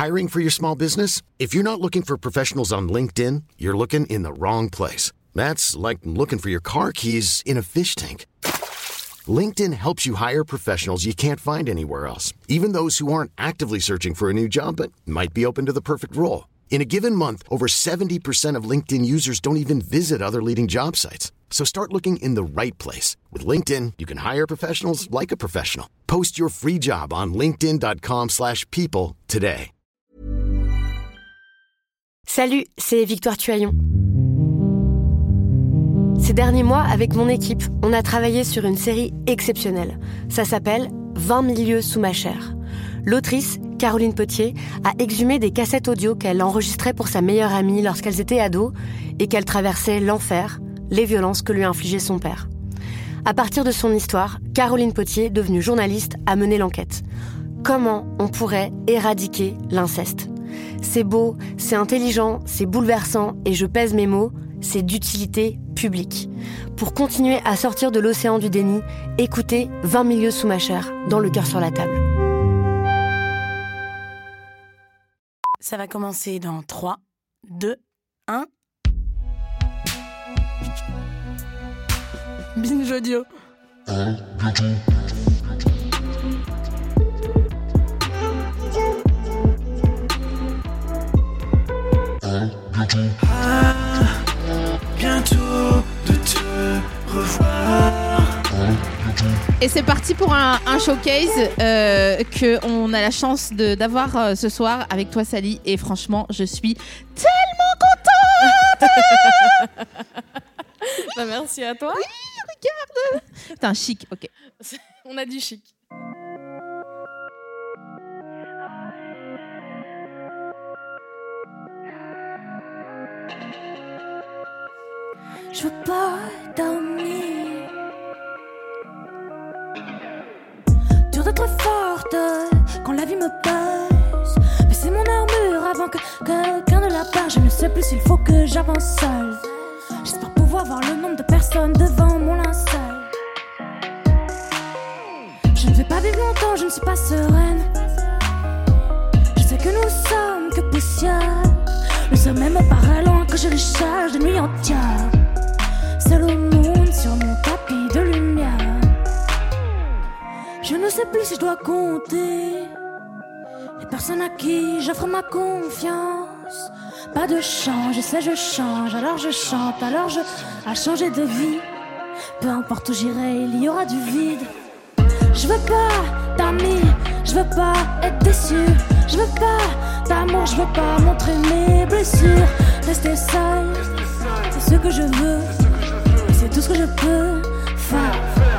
Hiring for your small business? If you're not looking for professionals on LinkedIn, you're looking in the wrong place. That's like looking for your car keys in a fish tank. LinkedIn helps you hire professionals you can't find anywhere else, even those who aren't actively searching for a new job but might be open to the perfect role. In a given month, over 70% of LinkedIn users don't even visit other leading job sites. So start looking in the right place. With LinkedIn, you can hire professionals like a professional. Post your free job on linkedin.com/people today. Salut, c'est Victoire Tuaillon. Ces derniers mois, avec mon équipe, on a travaillé sur une série exceptionnelle. Ça s'appelle « 20 000 lieues sous ma chair ». L'autrice, Caroline Potier, a exhumé des cassettes audio qu'elle enregistrait pour sa meilleure amie lorsqu'elles étaient ados et qu'elle traversait l'enfer, les violences que lui infligeait son père. À partir de son histoire, Caroline Potier, devenue journaliste, a mené l'enquête. Comment on pourrait éradiquer l'inceste ? C'est beau, c'est intelligent, c'est bouleversant et je pèse mes mots, c'est d'utilité publique. Pour continuer à sortir de l'océan du déni, écoutez 20 000 lieues sous ma chair, dans Le cœur sur la table. Ça va commencer dans 3, 2, 1. Binge audio. Bientôt de te revoir. Et c'est parti pour un showcase qu'on a la chance d'avoir ce soir avec toi, Sally. Et franchement, je suis tellement contente. Bah merci à toi. Oui, regarde. Putain, chic, ok. On a du chic. Je veux pas dormir. Dur d'être forte quand la vie me pèse. Mais c'est mon armure avant que quelqu'un ne la perd. Je ne sais plus s'il faut que j'avance seule. J'espère pouvoir voir le nombre de personnes devant mon linceul. Je ne vais pas vivre longtemps, je ne suis pas sereine. Je sais que nous sommes que poussière. Le sommet me paraît loin que je le cherche de nuit entière. Seul au monde sur mon tapis de lumière. Je ne sais plus si je dois compter les personnes à qui j'offre ma confiance. Pas de chant, je sais je change, alors je chante, alors je à changer de vie. Peu importe où j'irai, il y aura du vide. Je veux pas d'amis, je veux pas être déçu. Je veux pas d'amour, je veux pas montrer mes blessures. Rester seul, c'est ce que je veux. Et c'est tout ce que je peux faire.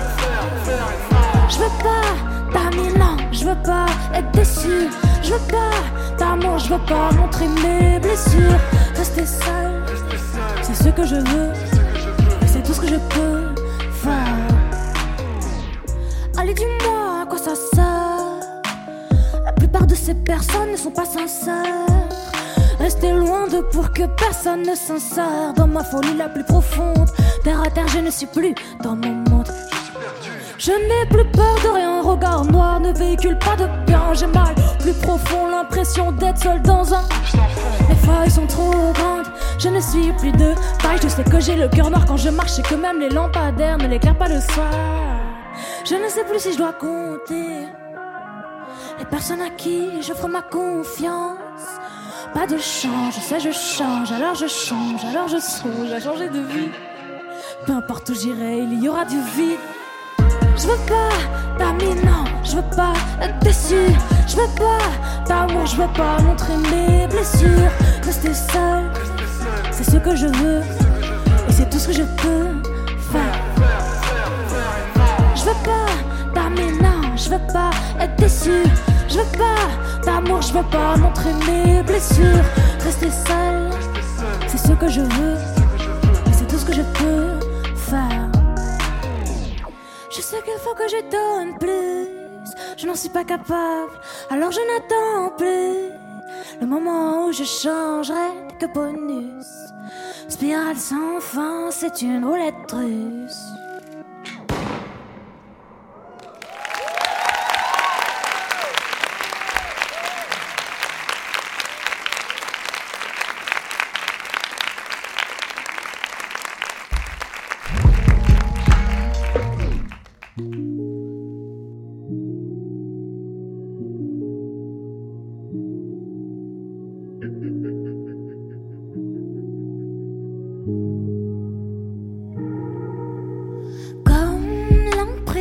Je veux pas d'amis, non, je veux pas être déçu. Je veux pas d'amour, je veux pas montrer mes blessures. Rester seul, c'est ce que je veux. Et c'est tout ce que je peux faire. Allez, dis-moi à quoi ça sert. La plupart de ces personnes ne sont pas sincères. Rester loin d'eux pour que personne ne s'insère dans ma folie la plus profonde. Terre à terre, je ne suis plus dans mon monde. Je n'ai plus peur de rien, regard noir ne véhicule pas de bien. J'ai mal plus profond, l'impression d'être seul dans un. Les feuilles sont trop grandes, je ne suis plus de taille. Je sais que j'ai le cœur noir quand je marche et que même les lampadaires ne l'éclairent pas le soir. Je ne sais plus si je dois compter les personnes à qui j'offre ma confiance. Pas de chant, je sais je change, alors je change, alors je songe à changer de vie. Peu importe où j'irai, il y aura du vide. Je veux pas d'amis, non, je veux pas être déçu. Je veux pas d'amour, je veux pas montrer mes blessures. Rester seul, c'est ce que je veux. Et c'est tout ce que je peux faire. Je veux pas d'amis, non, je veux pas être déçu. Je veux pas d'amour, je veux pas montrer mes blessures. Rester seul, c'est ce que je veux. Et c'est tout ce que je peux faire. Je sais qu'il faut que je donne plus. Je n'en suis pas capable, alors je n'attends plus le moment où je changerai que bonus. Spirale sans fin, c'est une roulette russe.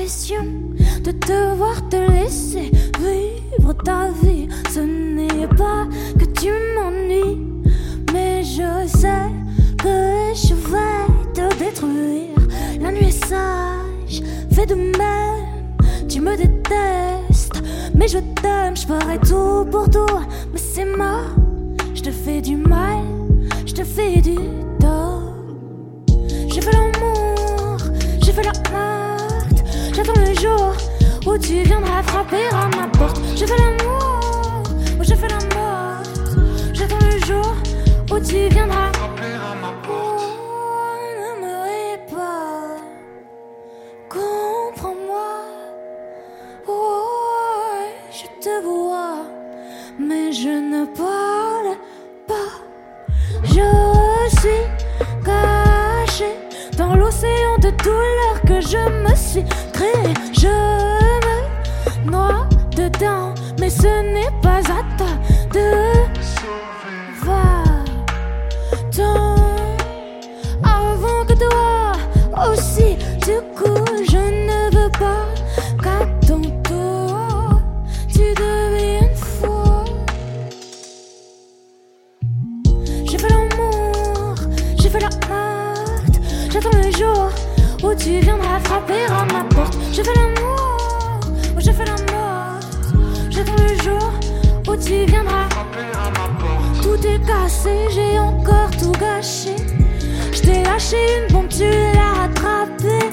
l'impression de devoir te laisser vivre ta vie. Ce n'est pas que tu m'ennuies, mais je sais que je vais te détruire. La nuit est sage, fais de même. Tu me détestes, mais je t'aime. Je ferai tout pour toi, mais c'est mort. Je te fais du mal, je te fais du tort. J'ai fait l'amour, j'ai fait la morte. J'attends le jour où tu viendras frapper à ma porte. J'ai fait l'amour, oh, j'ai fait la morte. J'attends le jour où tu viendras frapper à ma porte. Oh, ne me hais pas, comprends-moi. Oh, je te vois, mais je ne parle pas. Je suis caché dans l'océan de douleur que je me suis créé. Je me noie dedans, mais ce n'est pas à toi de va-t'en avant que toi aussi. Du coup, je ne veux pas qu'à ton tour tu deviennes fou. J'ai fait l'amour, j'ai fait la morte. J'attends le jour où tu viendras frapper à ma porte. J'ai fait l'amour, oh, j'ai fait la morte. J'attends le jour où tu viendras frapper à ma porte. Tout est cassé, j'ai encore tout gâché. Je t'ai lâché une bombe, tu l'as rattrapée.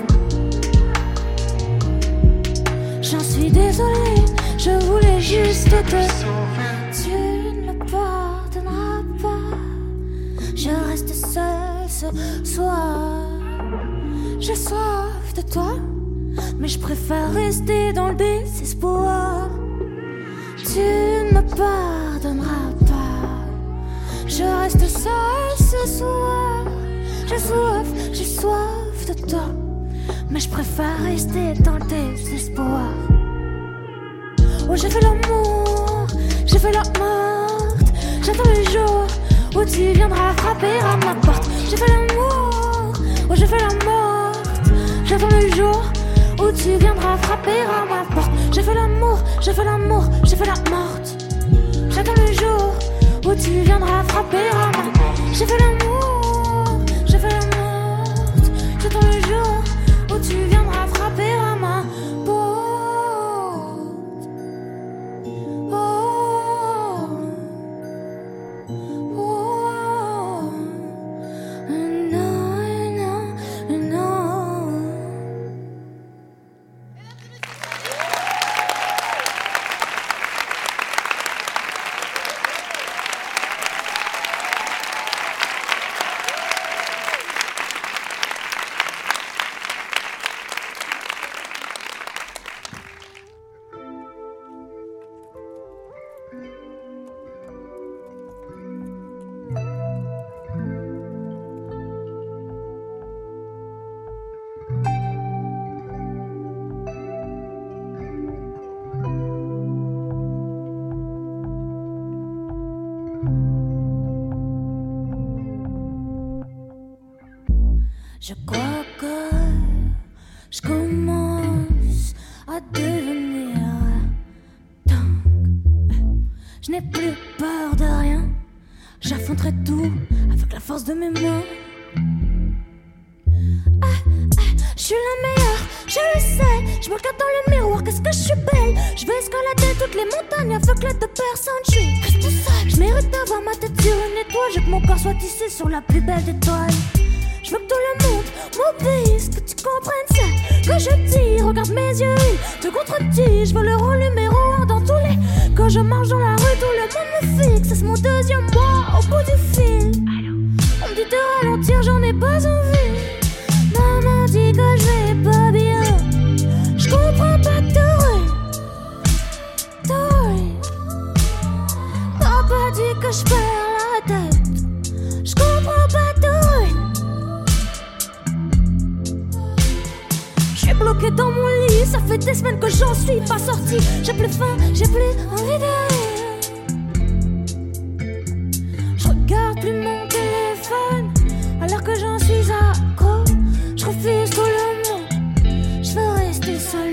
J'en suis désolée, je voulais juste te sauver. Tu ne me pardonneras pas. Je reste seule ce soir. J'ai soif de toi, mais je préfère rester dans le désespoir. Tu ne me pardonneras pas. Je reste seule ce soir. J'ai soif de toi, mais je préfère rester dans le désespoir. Oh, j'ai fait l'amour, j'ai fait la morte. J'attends le jour où tu viendras frapper à ma porte. J'ai fait l'amour, oh, j'ai fait la morte. J'attends le jour où tu viendras frapper à ma porte. J'ai fait l'amour, j'ai fait l'amour, j'ai fait la morte. J'attends le jour où tu viendras frapper à ma porte. J'ai fait l'amour, j'ai fait la morte. J'attends le jour où tu viendras frapper à ma porte. Oh, oh, non, non, non. Je crois que je commence à devenir dingue. Je n'ai plus peur de rien. J'affronterai tout avec la force de mes mains. Je suis la meilleure, je le sais. Je me regarde dans le miroir, qu'est-ce que je suis belle. Je vais escalader toutes les montagnes avec l'aide de personne. Je suis restée seule. Je mérite d'avoir ma tête sur une étoile. Je veux que mon corps soit tissé sur la plus belle étoile. Je veux que tout le monde m'obéisse, que tu comprennes ce que je dis. Regarde mes yeux, ils te contredisent. Je veux le rôle numéro 1 dans tous les. Quand je marche dans la rue, tout le monde me fixe. C'est mon deuxième mois au bout du fil. On me dit de ralentir, j'en ai pas envie. Maman dit que je vais pas bien. Je comprends pas Tori. Papa dit que je perds la tête. Je comprends pas Tori. Je suis bloquée dans mon lit, ça fait des semaines que j'en suis pas sortie. J'ai plus faim, j'ai plus envie de. Je regarde plus mon téléphone alors que j'en suis accro. Je refuse tout le monde, je veux rester seule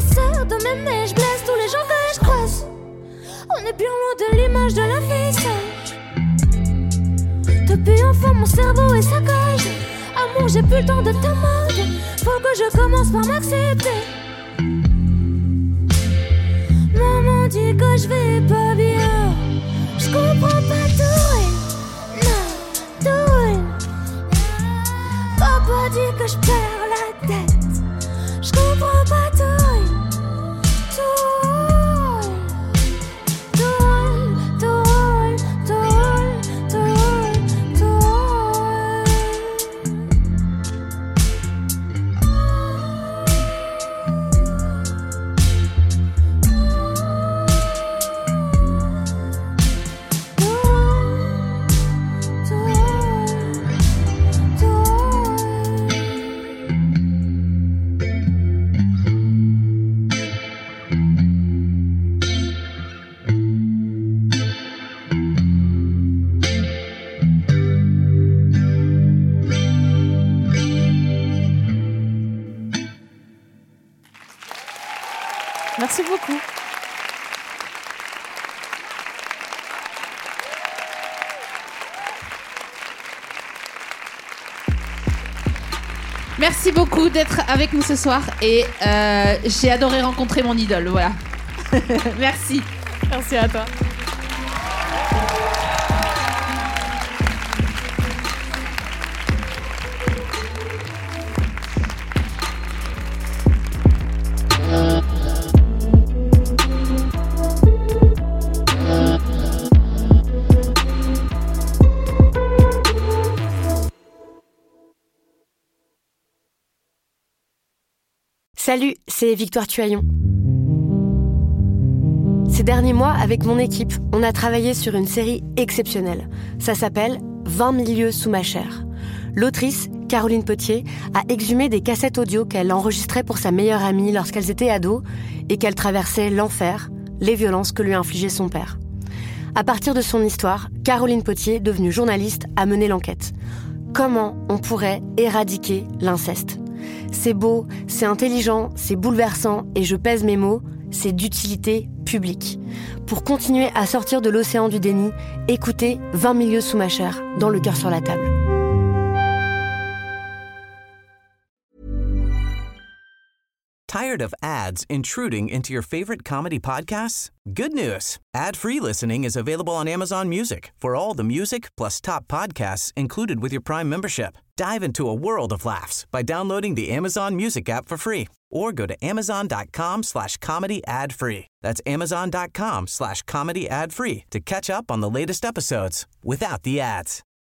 sert de m'aimer, je blesse tous les gens que je croise. On est bien loin de l'image de l'affichage. Depuis enfant mon cerveau est saccagé. Amour, j'ai plus le temps de te demander. Faut que je commence par m'accepter. Maman dit que je vais pas bien. Je comprends pas tout, non, tout. Papa dit que je perds la tête. Je comprends pas tout. Merci beaucoup. Merci beaucoup d'être avec nous ce soir et j'ai adoré rencontrer mon idole, voilà. Merci. Merci à toi. Salut, c'est Victoire Tuaillon. Ces derniers mois, avec mon équipe, on a travaillé sur une série exceptionnelle. Ça s'appelle 20 000 lieues sous ma chair. L'autrice, Caroline Potier, a exhumé des cassettes audio qu'elle enregistrait pour sa meilleure amie lorsqu'elles étaient ados et qu'elle traversait l'enfer, les violences que lui infligeait son père. À partir de son histoire, Caroline Potier, devenue journaliste, a mené l'enquête. Comment on pourrait éradiquer l'inceste ? C'est beau, c'est intelligent, c'est bouleversant et je pèse mes mots, c'est d'utilité publique. Pour continuer à sortir de l'océan du déni, écoutez 20 000 lieues sous ma chair, dans Le cœur sur la table. Tired of ads intruding into your favorite comedy podcasts? Good news. Ad-free listening is available on Amazon Music for all the music plus top podcasts included with your Prime membership. Dive into a world of laughs by downloading the Amazon Music app for free or go to amazon.com/comedy ad-free. That's amazon.com/comedy ad-free to catch up on the latest episodes without the ads.